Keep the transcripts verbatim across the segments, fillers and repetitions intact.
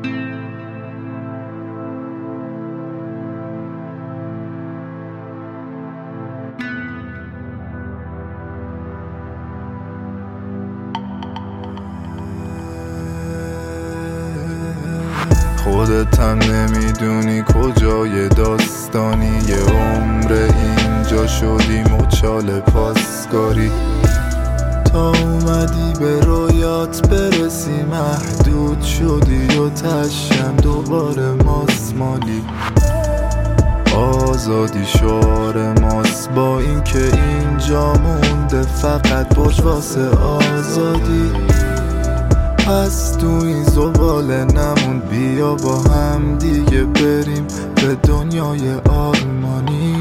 خودت هم نمیدونی کجای داستانی، یه عمر اینجا شدی مچال پاسکاری. تا اومدی به رویات برسی محدود شدی و تشم دوباره ماسمالی. آزادی شعار ماست با این که اینجا مونده فقط برج واسه آزادی. پس تو این زباله نمون، بیا با هم دیگه بریم به دنیای آرمانی.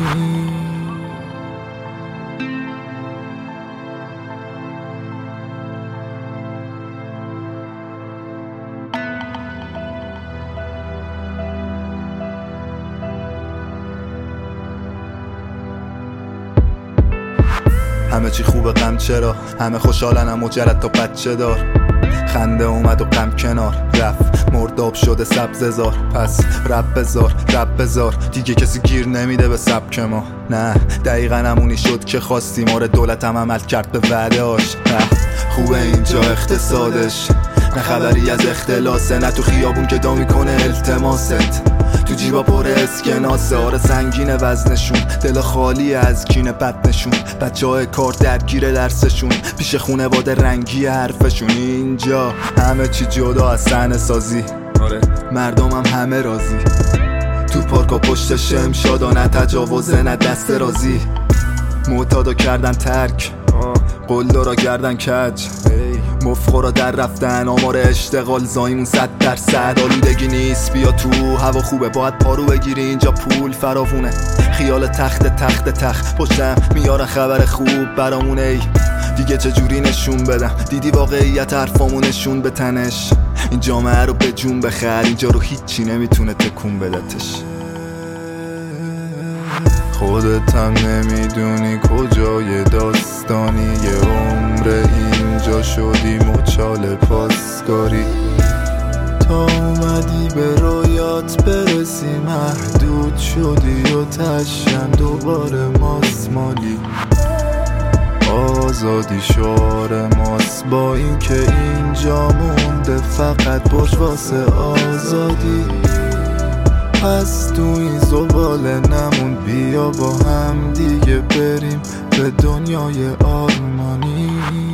همه چی خوبه غم چرا، همه خوشحالن اما جرد تا بچه دار. خنده اومد و غم کنار رفت، مرداب شده سبز زار. پس رب بزار رب بزار، دیگه کسی گیر نمیده به سبک ما. نه دقیقا همونی شد که خواستیم، آره دولت هم عمل کرد به وعده‌اش. خوبه اینجا اقتصادش، نه خبری از اختلاسه، نه تو خیابون که دا میکنه التماست. تو جیبا پر اسکناسه، آره سنگین وزنشون، دل خالی از کینه بدنشون. بچه های کار درگیر درسشون، پیش خونواده رنگی حرفشون. اینجا همه چی جدا از صحنه سازی، آره مردم هم همه راضی. تو پارکا پشت شمشادا، نه تجاوزه نه دست رازی. معتادا کردن ترک، قلدارا کردن کج، مفخورا در رفتن. آمار اشتغال زایمون صد درصد. آلودگی نیست بیا تو، هوا خوبه باید پارو بگیری. اینجا پول فراوونه، خیال تخت تخت تخت پشتم میارن خبر خوب برامون. ای دیگه چجوری نشون بدم، دیدی واقعیت حرفامو نشون به تنش. این جامعه رو به جون بخر، اینجا رو هیچی نمیتونه تکون بدتش. خودت هم نمیدونی کجای داستانی، یه عمر اینجا شدی مچال پاسکاری. تا اومدی به رویات برسی محدود شدی و تشم دوباره ماسمالی. آزادی شعار ماست با این که اینجا مونده فقط برج واسه آزادی. پس تو این زباله نمون، بیا با هم دیگه بریم به دنیای آرمانی.